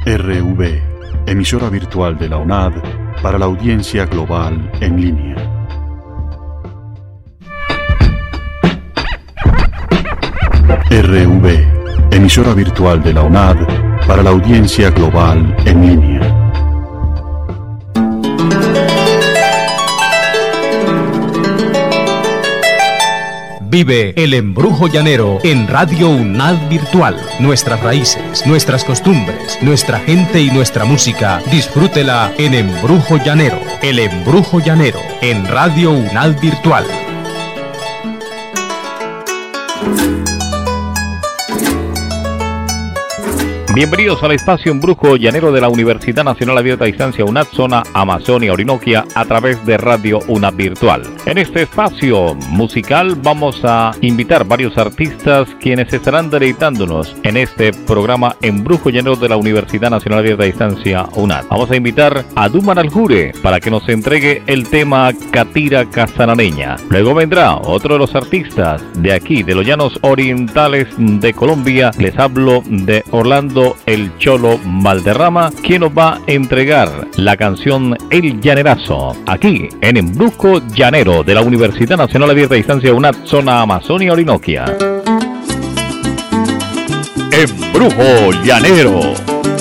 RV, emisora virtual de la UNAD para la audiencia global en línea. RV, emisora virtual de la UNAD para la audiencia global en línea. Vive el embrujo llanero en Radio UNAD Virtual. Nuestras raíces, nuestras costumbres, nuestra gente y nuestra música. Disfrútela en Embrujo Llanero. El embrujo llanero en Radio UNAD Virtual. Bienvenidos al espacio Embrujo Llanero de la Universidad Nacional Abierta a Distancia UNAD, zona Amazonia-Orinoquia, a través de Radio UNAD Virtual. En este espacio musical vamos a invitar varios artistas quienes estarán deleitándonos en este programa Embrujo Llanero de la Universidad Nacional Abierta a Distancia UNAD. Vamos a invitar a Duman Aljure para que nos entregue el tema Catira Casanareña. Luego vendrá otro de los artistas de aquí, de los llanos orientales de Colombia. Les hablo de Orlando El Cholo Valderrama, quien nos va a entregar la canción El Llanerazo, aquí en Embrujo Llanero de la Universidad Nacional Abierta a Distancia UNAD, zona Amazonia-Orinoquia. Embrujo Llanero.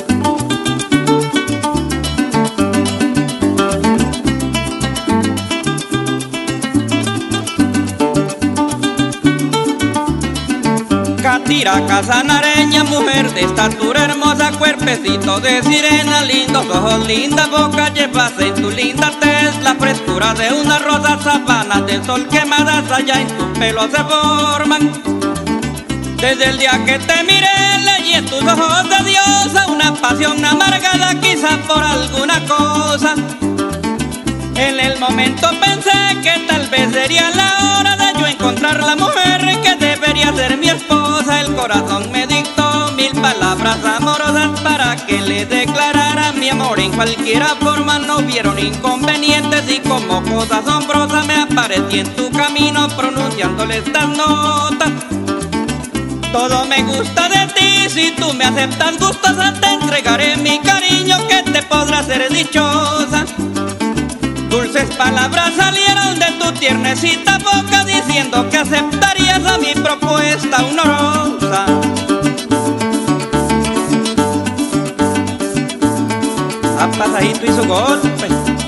Catira casanareña, mujer de estatura hermosa, cuerpecito de sirena, lindos ojos, linda boca, llevas en tu linda tez la frescura de una rosa, sabanas de sol quemadas allá en tu pelo se forman. Desde el día que te miré leí en tus ojos de diosa una pasión amargada, quizá por alguna cosa. En el momento pensé que tal vez sería la hora de yo encontrar la mujer que debería ser mi esposa. El corazón me dictó 1000 palabras amorosas para que le declarara mi amor en cualquiera forma. No hubieron inconvenientes y como cosa asombrosa me aparecí en tu camino pronunciándole estas notas. Todo me gusta de ti, si tú me aceptas gustosa te entregaré mi cariño que te podrá hacer dichosa. Dulces palabras salieron de tu tiernecita boca diciendo que aceptarías a mi propuesta honorosa. A pasajito y su golpe.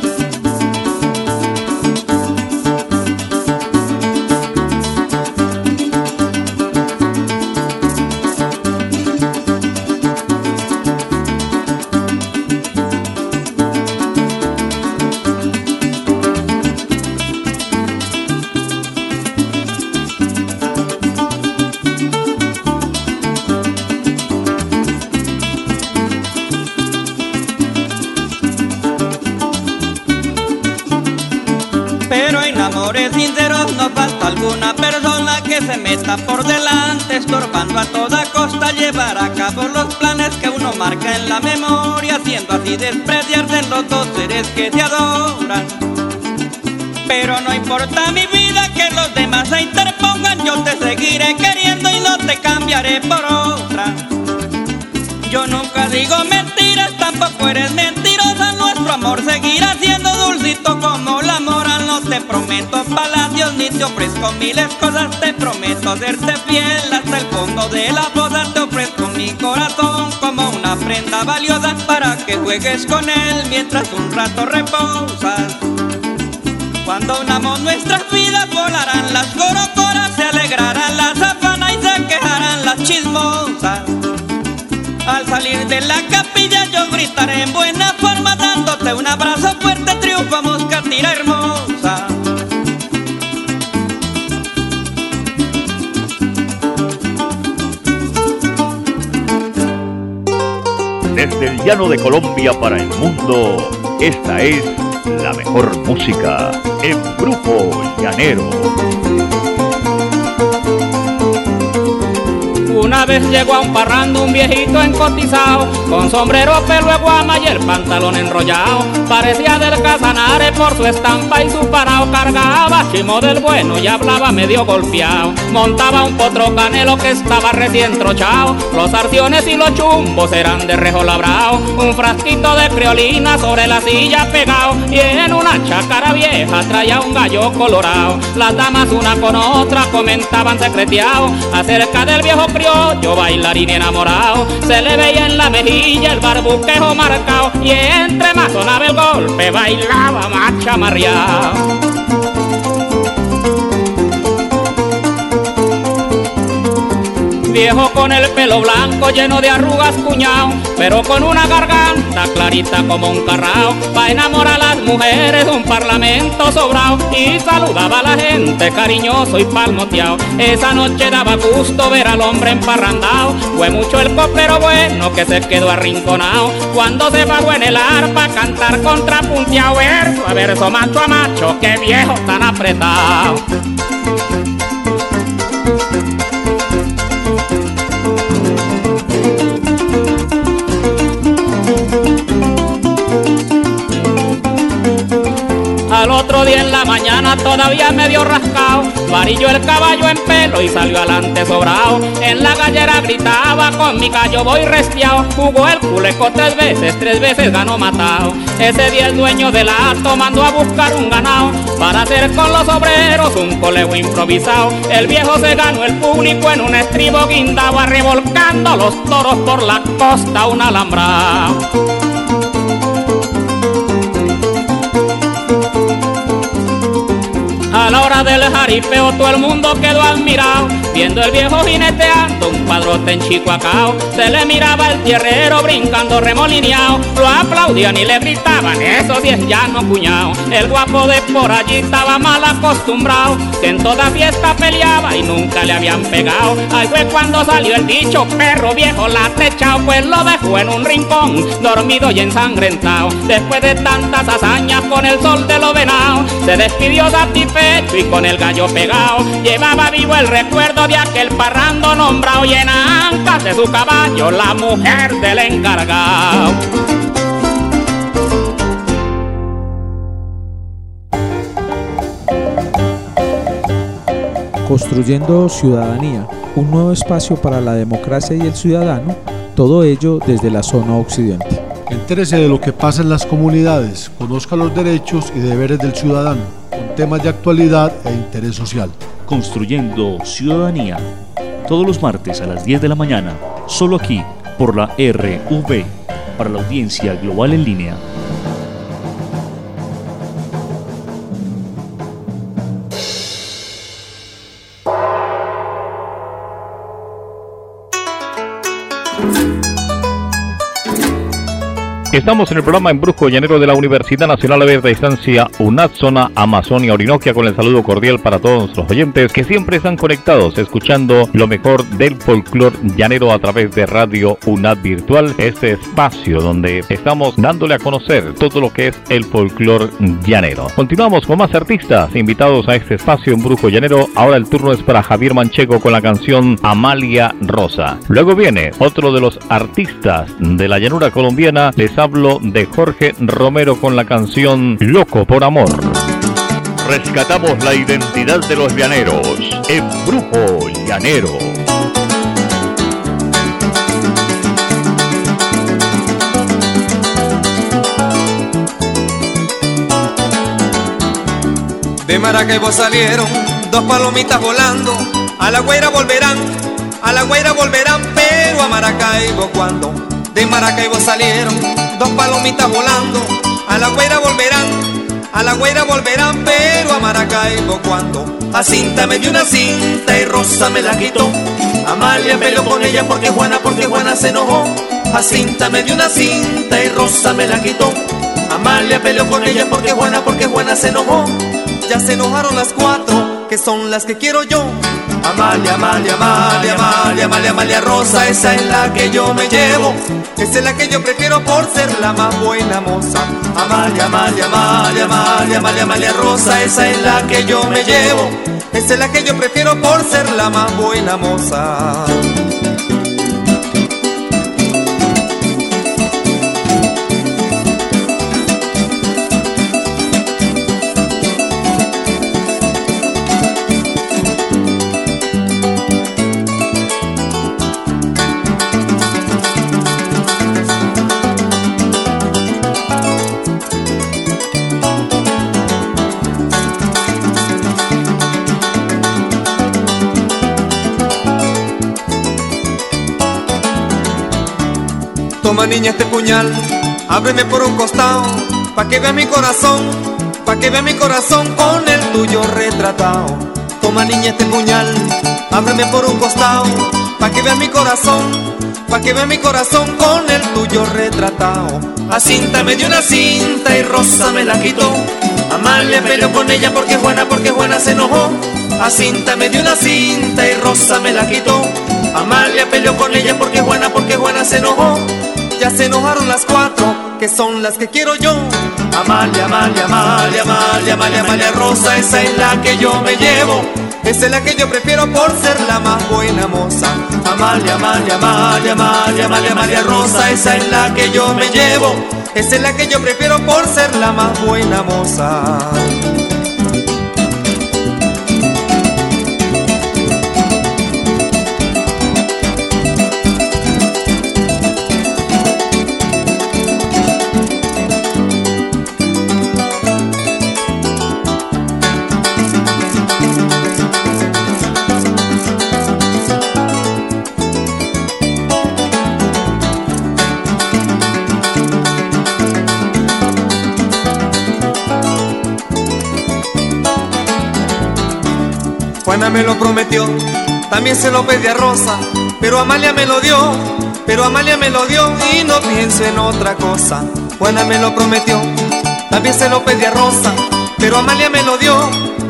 Amores sinceros, no falta alguna persona que se meta por delante, estorbando a toda costa llevar a cabo los planes que uno marca en la memoria, haciendo así despreciarse en los dos seres que se adoran. Pero no importa mi vida que los demás se interpongan, yo te seguiré queriendo y no te cambiaré por otra. Yo nunca digo mentiras, tampoco eres mentirosa, nuestro amor seguirá siendo dulcito como la mora. No te prometo palacios ni te ofrezco miles cosas, te prometo serte fiel hasta el fondo de la fosa. Te ofrezco mi corazón como una prenda valiosa para que juegues con él mientras un rato reposas. Cuando unamos nuestras vidas volarán las corocoras, se alegrarán las sabanas y se quejarán las chismosas. Al salir de la capilla yo gritaré en buena forma dándote un abrazo fuerte, triunfamos Catira hermosa. Desde el llano de Colombia para el mundo, esta es la mejor música, Embrujo Llanero. Una vez llegó a un parrando un viejito encotizado, con sombrero, pelo de guama y el pantalón enrollado. Parecía del Casanare por su estampa y su parao. Cargaba chimo del bueno y hablaba medio golpeado. Montaba un potro canelo que estaba recién trochado. Los arciones y los chumbos eran de rejo labrado. Un frasquito de criolina sobre la silla pegado, y en una chácara vieja traía un gallo colorado. Las damas una con otra comentaban secreteado acerca del viejo criollo bailarín enamorado. Se le veía en la mejilla el barbuquejo marcado, y entre más sonaba el golpe bailaba más chamarreado. Viejo con el pelo blanco lleno de arrugas cuñao, pero con una garganta clarita como un carrao. Pa' enamorar a las mujeres un parlamento sobrao, y saludaba a la gente cariñoso y palmoteado. Esa noche daba gusto ver al hombre emparrandao. Fue mucho el coplero bueno que se quedó arrinconao, cuando se pagó en el arpa a cantar contrapunteao. Verso a verso, macho a macho, qué viejo tan apretado. Al otro día en la mañana todavía medio rascao, varilló el caballo en pelo y salió adelante sobrao. En la gallera gritaba, con mi gallo voy restiao. Jugó el culeco 3 veces ganó matao. Ese día el dueño del hato mandó a buscar un ganao para hacer con los obreros un colejo improvisado. El viejo se ganó el público en un estribo guindao, revolcando los toros por la costa un alambrao. A la hora del jaripeo todo el mundo quedó admirado, viendo el viejo jineteando un padrote en Chicoacao. Se le miraba el tierrero brincando remolineado, lo aplaudían y le gritaban, eso sí es llano cuñao. El guapo de por allí estaba mal acostumbrado, que en toda fiesta peleaba y nunca le habían pegado. Ahí fue cuando salió el dicho, perro viejo latechao, pues lo dejó en un rincón, dormido y ensangrentado. Después de tantas hazañas con el sol de los venados, se despidió satisfecho y con el gallo pegado. Llevaba vivo el recuerdo de aquel parrando nombrado, y en ancas de su caballo la mujer del encargado. Construyendo ciudadanía, un nuevo espacio para la democracia y el ciudadano, todo ello desde la zona occidente. Entérese de lo que pasa en las comunidades, conozca los derechos y deberes del ciudadano, con temas de actualidad e interés social. Construyendo ciudadanía, todos los martes a las 10 de la mañana, solo aquí, por la RV, para la audiencia global en línea. Estamos en el programa Embrujo Llanero de la Universidad Nacional Abierta a Distancia UNAD, zona Amazonia Orinoquia, con el saludo cordial para todos nuestros oyentes que siempre están conectados escuchando lo mejor del folclore llanero a través de Radio UNAD Virtual, este espacio donde estamos dándole a conocer todo lo que es el folclore llanero. Continuamos con más artistas invitados a este espacio Embrujo Llanero. Ahora el turno es para Javier Manchego con la canción Amalia Rosa. Luego viene otro de los artistas de la llanura colombiana. Les hablo de Jorge Romero con la canción Loco por Amor. Rescatamos la identidad de los llaneros. Embrujo Llanero. De Maracaibo salieron 2 palomitas volando, a La Guaira volverán, pero a Maracaibo cuando. De Maracaibo salieron 2 palomitas volando, a La Guaira volverán, pero a Maracaibo cuando. Jacinta me dio una cinta y Rosa me la quitó. Amalia peleó con ella porque Juana se enojó. Jacinta me dio una cinta y Rosa me la quitó. Amalia peleó con ella porque Juana se enojó. Ya se enojaron las 4, que son las que quiero yo. Amalia Rosa, esa es la que yo me llevo. Esa es la que yo prefiero por ser la más buena moza. Amalia Rosa, esa es la que yo me llevo. Esa es la que yo prefiero por ser la más buena moza. Toma niña este puñal, ábreme por un costado, pa' que vea mi corazón, pa' que vea mi corazón con el tuyo retratado. Toma niña este puñal, ábreme por un costado, pa' que vea mi corazón, pa' que vea mi corazón con el tuyo retratado. A Cinta me dio una cinta y Rosa me la quitó. Amalia peleó con ella porque Juana se enojó. A Cinta me dio una cinta y Rosa me la quitó. Amalia peleó con ella porque Juana se enojó. Ya se enojaron las cuatro, que son las que quiero yo. Amalia, Amalia, Amalia, Amalia, Amalia, Amalia Rosa, esa es la que yo me llevo. Esa es la que yo prefiero por ser la más buena moza. Amalia, Amalia, Amalia, Amalia, Amalia, Amalia Rosa, esa es la que yo me llevo. Esa es la que yo prefiero por ser la más buena moza. Juana me lo prometió, también se lo pedí a Rosa, pero Amalia me lo dio, y no pienso en otra cosa. Juana me lo prometió, también se lo pedí a Rosa, pero Amalia me lo dio,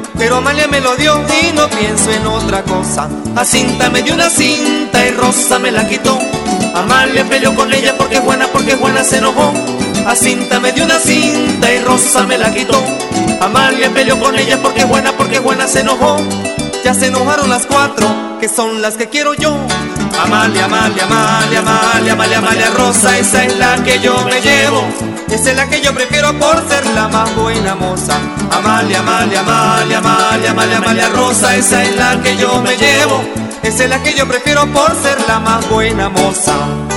y no pienso en otra cosa. A Cinta me dio una cinta y Rosa me la quitó. Amalia peleó con ella porque Juana se enojó. A Cinta me dio una cinta y Rosa me la quitó. Amalia peleó con ella porque Juana se enojó. Ya se enojaron las cuatro, que son las que quiero yo. Amalia, Amalia, Amalia, Amalia, Amalia, Amalia Rosa, esa es la que yo me llevo. Esa es la que yo prefiero por ser la más buena moza. Amalia, Amalia, Amalia, Amalia, Amalia, Amalia Rosa, esa es la que yo me llevo. Esa es la que yo prefiero por ser la más buena moza.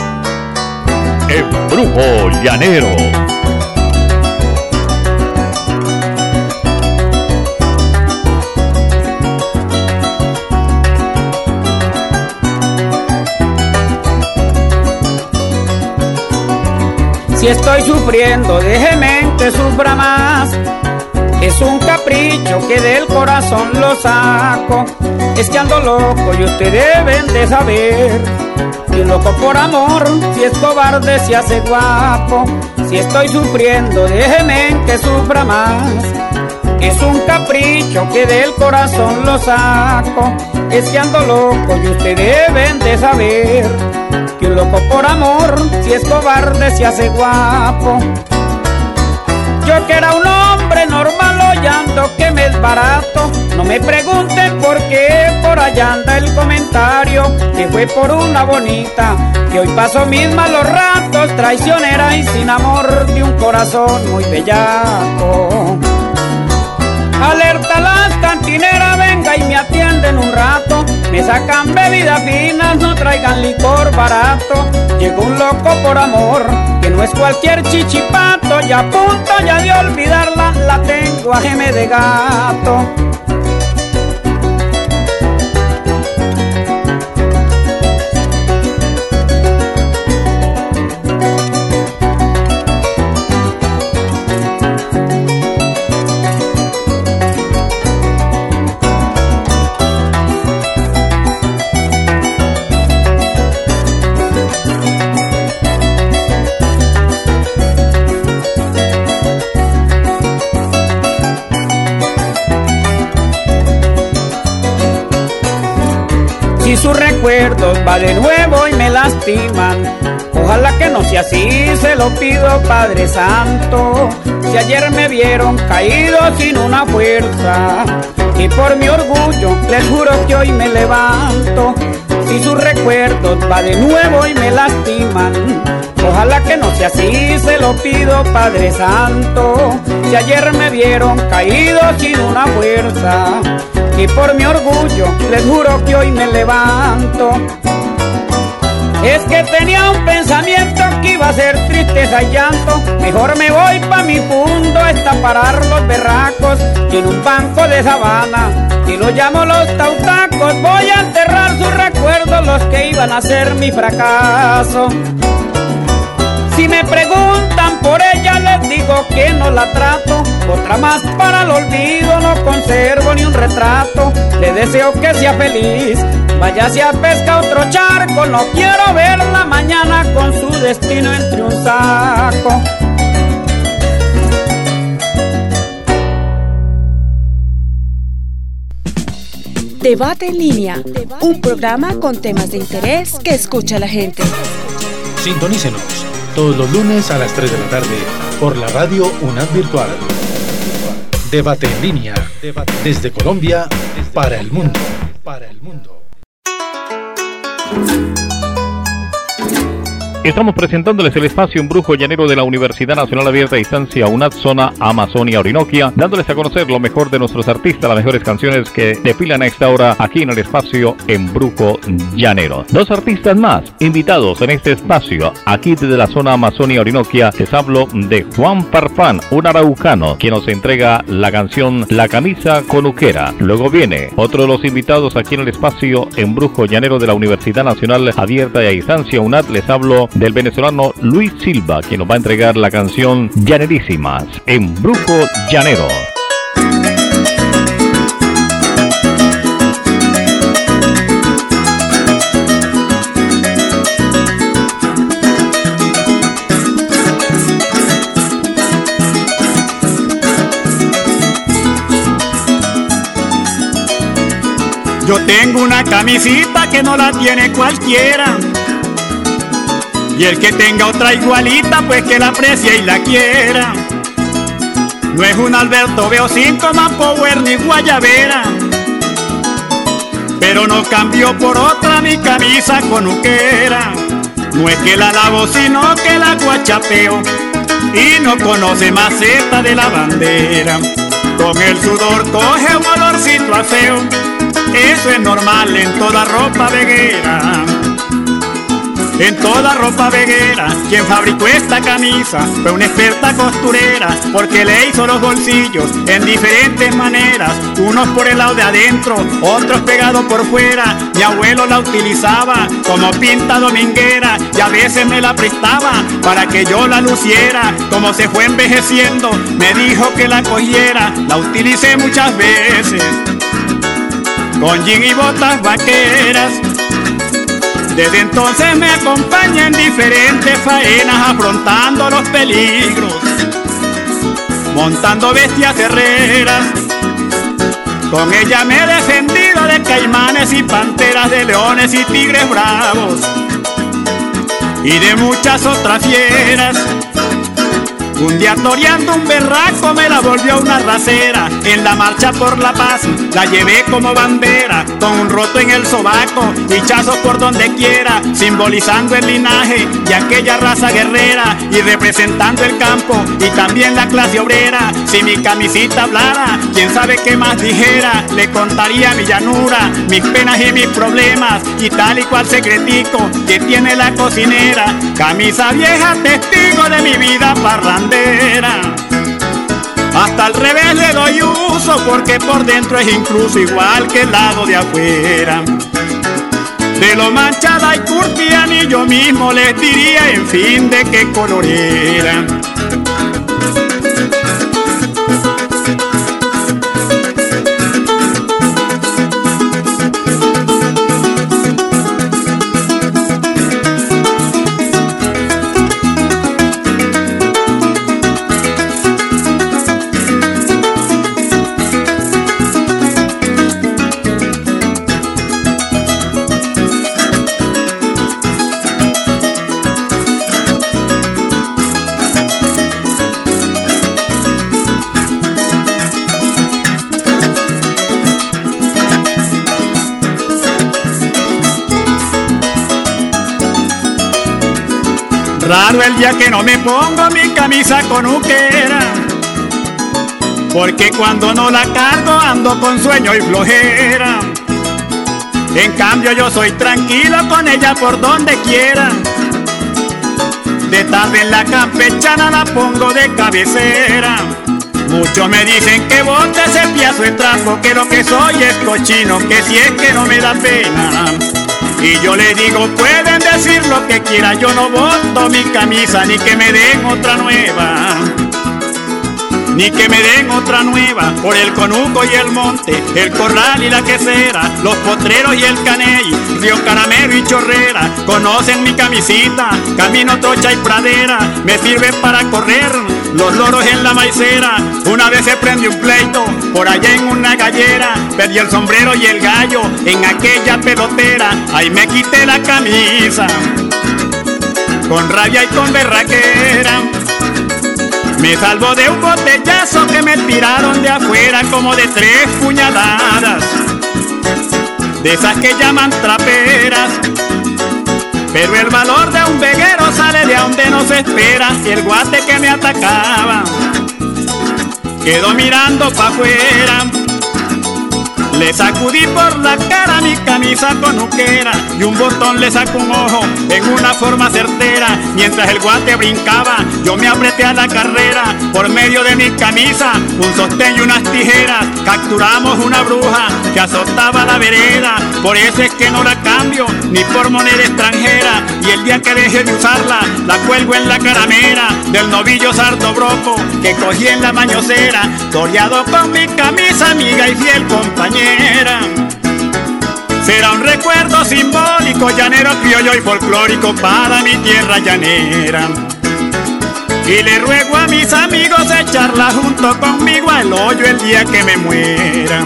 Embrujo Llanero. Si estoy sufriendo, déjeme que sufra más. Es un capricho que del corazón lo saco. Es que ando loco y ustedes deben de saber. Y un loco por amor, si es cobarde se hace guapo. Si estoy sufriendo, déjeme que sufra más. Es un capricho que del corazón lo saco. Es que ando loco y ustedes deben de saber. Que un loco por amor, si es cobarde se hace guapo. Yo que era un hombre normal hollando que me es barato. No me pregunten por qué, por allá anda el comentario. Que fue por una bonita, que hoy paso mis malos ratos. Traicionera y sin amor de un corazón muy bellaco. Alerta las cantineras, venga y me atienden un rato. Me sacan bebidas finas, no traigan licor barato. Llegó un loco por amor, que no es cualquier chichipato. Y a punto ya de olvidarla, la tengo a geme de gato. Si sus recuerdos va de nuevo y me lastiman, ojalá que no sea así, se lo pido Padre Santo. Si ayer me vieron caído sin una fuerza, y por mi orgullo les juro que hoy me levanto. Si sus recuerdos va de nuevo y me lastiman, ojalá que no sea así, se lo pido Padre Santo. Si ayer me vieron caído sin una fuerza, y por mi orgullo les juro que hoy me levanto. Es que tenía un pensamiento que iba a ser tristeza y llanto. Mejor me voy pa' mi punto a estaparar los berracos. Y en un banco de sabana, que lo llamo los tautacos, voy a enterrar sus recuerdos, los que iban a ser mi fracaso. Si me preguntan por ella les digo que no la trato. Otra más para el olvido, no conservo ni un retrato. Le deseo que sea feliz, váyase a pescar otro charco. No quiero verla mañana con su destino entre un saco. Debate en línea, un programa con temas de interés que escucha la gente. Sintonícenos todos los lunes a las 3 de la tarde por la radio UNAD Virtual. Debate en línea, desde Colombia para el mundo. Estamos presentándoles el espacio Embrujo Llanero de la Universidad Nacional Abierta a Distancia UNAD Zona Amazonia Orinoquia, dándoles a conocer lo mejor de nuestros artistas, las mejores canciones que defilan a esta hora aquí en el espacio Embrujo Llanero. Dos artistas más invitados en este espacio, aquí desde la zona Amazonia Orinoquia. Les hablo de Juan Farfán, un araucano, quien nos entrega la canción La Camisa Conuquera. Luego viene otro de los invitados aquí en el espacio Embrujo Llanero de la Universidad Nacional Abierta y a Distancia UNAD. Les hablo del venezolano Luis Silva, quien nos va a entregar la canción Llanerísimas, Embrujo Llanero. Yo tengo una camisita que no la tiene cualquiera, y el que tenga otra igualita, pues que la aprecie y la quiera. No es un Alberto Veo5 más Power ni guayabera, pero no cambió por otra mi camisa conuquera. No es que la lavo sino que la guachapeo, y no conoce maceta de la bandera. Con el sudor coge un olorcito a feo, eso es normal en toda ropa veguera. En toda ropa veguera, quien fabricó esta camisa fue una experta costurera, porque le hizo los bolsillos en diferentes maneras, unos por el lado de adentro, otros pegados por fuera. Mi abuelo la utilizaba como pinta dominguera, y a veces me la prestaba para que yo la luciera. Como se fue envejeciendo, me dijo que la cogiera, la utilicé muchas veces con jean y botas vaqueras. Desde entonces me acompaña en diferentes faenas, afrontando los peligros, montando bestias herreras. Con ella me he defendido de caimanes y panteras, de leones y tigres bravos, y de muchas otras fieras. Un día toreando un berraco me la volvió una racera. En la marcha por la paz la llevé como bandera, con un roto en el sobaco, bichazos por donde quiera, simbolizando el linaje de aquella raza guerrera, y representando el campo y también la clase obrera. Si mi camisita hablara, quién sabe qué más dijera. Le contaría mi llanura, mis penas y mis problemas, y tal y cual secretico que tiene la cocinera. Camisa vieja, testigo de mi vida parrandera. Hasta al revés le doy uso, porque por dentro es incluso igual que el lado de afuera. De lo manchada y curtida ni yo mismo les diría en fin de qué color era. Raro el día que no me pongo mi camisa conuquera, porque cuando no la cargo ando con sueño y flojera. En cambio yo soy tranquilo con ella por donde quiera. De tarde en la campechana la pongo de cabecera. Muchos me dicen que bote ese piazo de trapo, que lo que soy es cochino, que si es que no me da pena. Y yo le digo, pueden decir decir lo que quiera, yo no boto mi camisa ni que me den otra nueva. Ni que me den otra nueva, por el conuco y el monte, el corral y la quesera, los potreros y el caney, Río Caramelo y Chorrera, conocen mi camisita, camino trocha y pradera, me sirve para correr los loros en la maicera. Una vez se prendió un pleito, por allá en una gallera, perdí el sombrero y el gallo en aquella pelotera, ahí me quité la camisa, con rabia y con berraquera. Me salvo de un botellazo que me tiraron de afuera como de 3 puñaladas, de esas que llaman traperas. Pero el valor de un veguero sale de donde no se espera. Y el guate que me atacaba quedó mirando pa' afuera. Le sacudí por la cara mi camisa conuquera y un botón le sacó un ojo en una forma certera. Mientras el guate brincaba, yo me apreté a la carrera. Por medio de mi camisa, un sostén y unas tijeras, capturamos una bruja que azotaba la vereda. Por eso es que no la cambio ni por moneda extranjera. Y el día que deje de usarla, la cuelgo en la caramera del novillo sardo broco que cogí en la mañosera, toreado con mi camisa amiga y fiel compañera. Será un recuerdo simbólico, llanero, criollo y folclórico para mi tierra llanera. Y le ruego a mis amigos echarla junto conmigo al hoyo el día que me muera.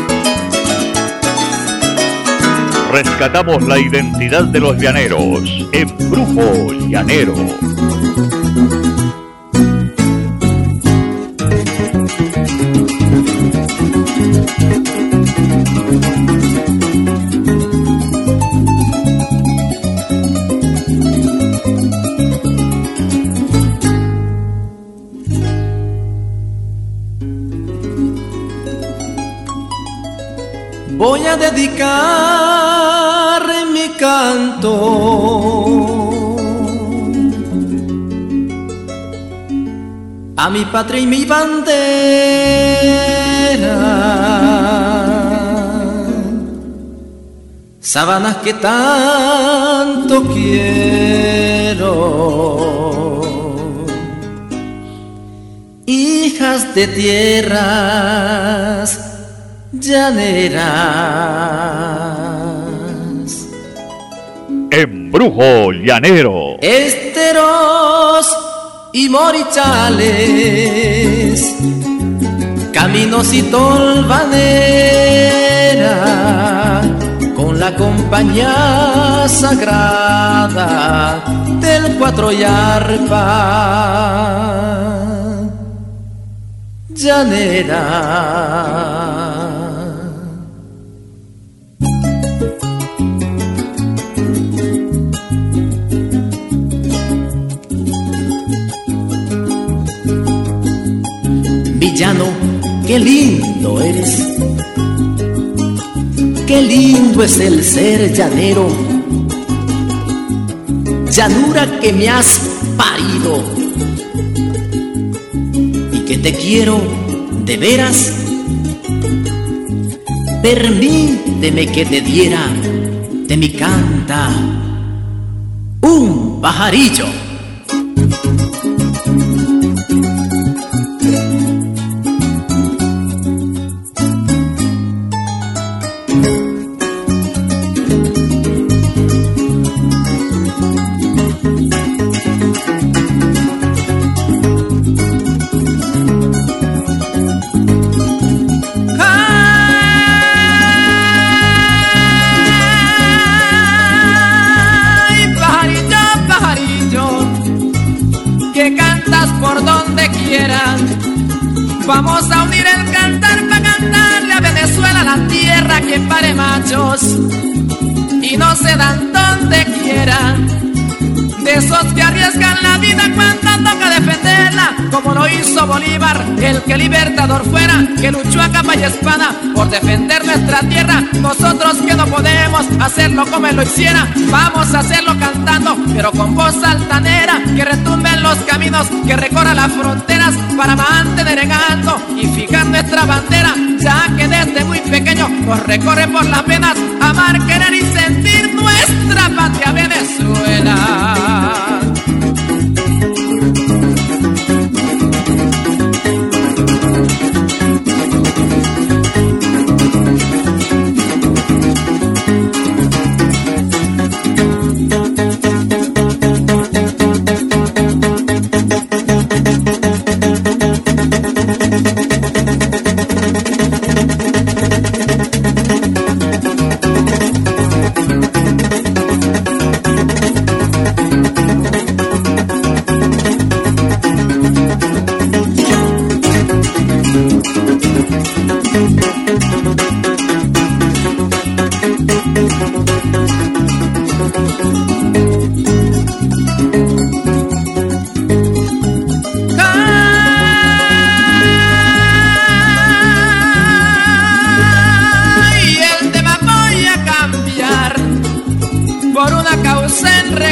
Rescatamos la identidad de los llaneros. Embrujo Llanero. Voy a dedicar mi canto a mi patria y mi bandera, sabanas que tanto quiero, hijas de tierras llaneras. Embrujo Llanero. Esteros y morichales, caminos y tolvanera, con la compañía sagrada del cuatro y arpa llanera. Villano, qué lindo eres, qué lindo es el ser llanero, llanura que me has parido y que te quiero de veras. Permíteme que te diera de mi canta un pajarillo. Vamos a unir el cantar para cantarle a Venezuela, la tierra que pare machos y no se dan donde quiera. De esos que arriesgan la vida cuando toca defenderla, como lo hizo Bolívar, el que libertador fuera, que luchó a capa y espada por defender nuestra tierra. Nosotros que no podemos hacerlo como él lo hiciera, vamos a hacerlo cantando, pero con voz altanera, que retumbe en los caminos, que recorra las fronteras para mantener en alto y fijar nuestra bandera, ya que desde muy pequeño nos recorre por las venas amar, querer y sentir nuestra patria Venezuela.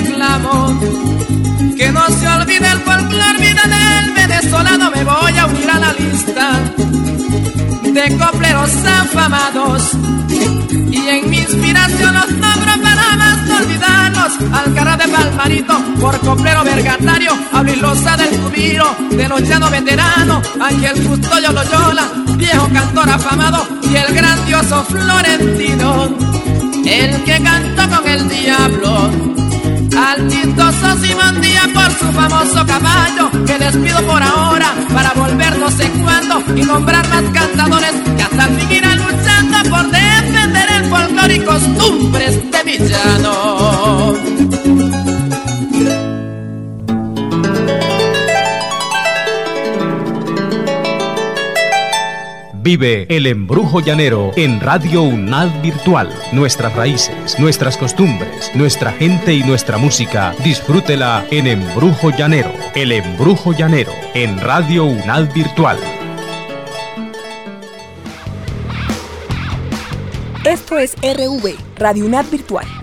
reclamo que no se olvide el folclor, vida del venezolano. Me voy a unir a la lista de copleros afamados y en mi inspiración los nombro para más no olvidarlos. Alcaraz de Palmarito, por coplero vergatario, a Luis Loza del Cubiro, de los llanos veteranos, Ángel Custodio Loyola, viejo cantor afamado, y el grandioso Florentino, el que cantó con el diablo. Al chistoso Simón Díaz por su famoso caballo, que les pido por ahora para volver no sé cuándo y nombrar más cantadores que hasta el fin irán luchando por defender el folclore y costumbres de mi llano. Vive el embrujo llanero en Radio UNAD Virtual. Nuestras raíces, nuestras costumbres, nuestra gente y nuestra música. Disfrútela en Embrujo Llanero. El embrujo llanero en Radio UNAD Virtual. Esto es RV, Radio UNAD Virtual.